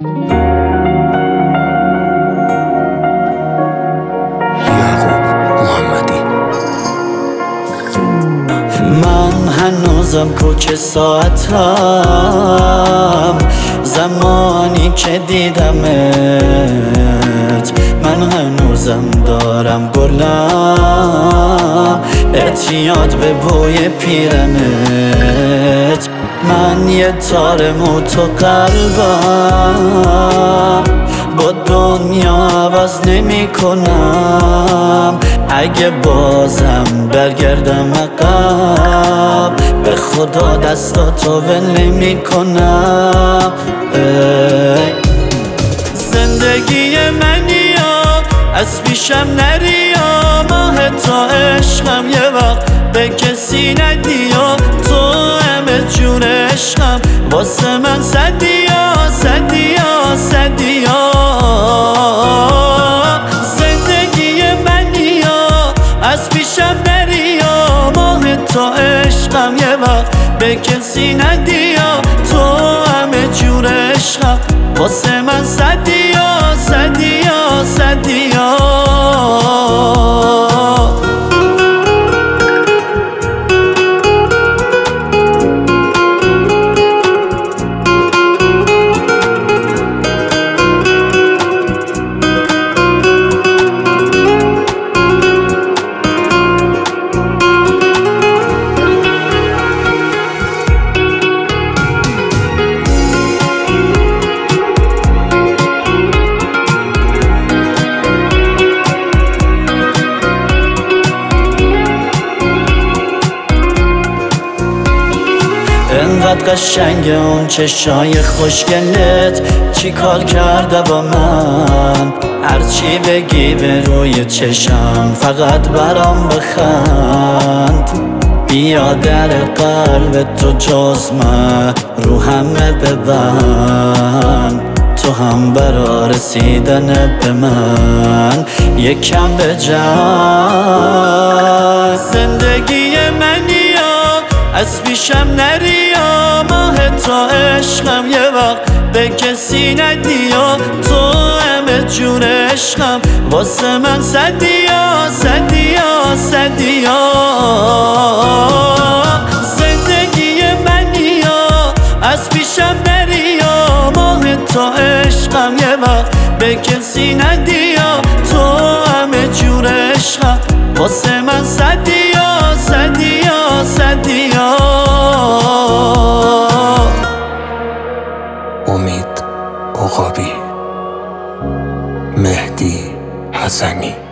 من هنوزم کوچه ساعتم زمانی که دیدمت، من هنوزم دارم گلم اعتیاد به بوی پیرنت. من یه تار موت و قلبم با دنیا عوض نمی کنم. اگه بازم برگردم عقب، به خدا دستاتو ول نمی کنم. زندگی منی یا از پیشم نری یا ماه تا عشقم یه وقت به کسی ندی یا تو همه جون عشقم واسه من صدی یا صدی یا صدی یا. زندگی منی یا از پیشم نری یا ماه تا عشقم یه وقت به کسی ندی یا تو همه جور عشقم واسه من صدی یا صدی یا صدی یا. انقدر قشنگه اون چشای خوشگلت، چی کار کرده با من؟ هرچی بگی به روی چشم فقط برام بخند. بیا در قلب تو جز من رو همه ببند، تو هم برا رسیدن به من یکم بجنگ. زندگی منی یا از پیشم نری یا ماه تا عشقم یه وقت به کسی ندی یا تو همه جون عشقم واسه من صدی یا صدی یا صدی یا. زندگی منی یا از پیشم نری یا ماه تا عشقم یه وقت به کسی ندی یا تو همه جور عشقم واسه من صدی یا صدی یا صدی یا. امید عقابی، مهدی حسنی.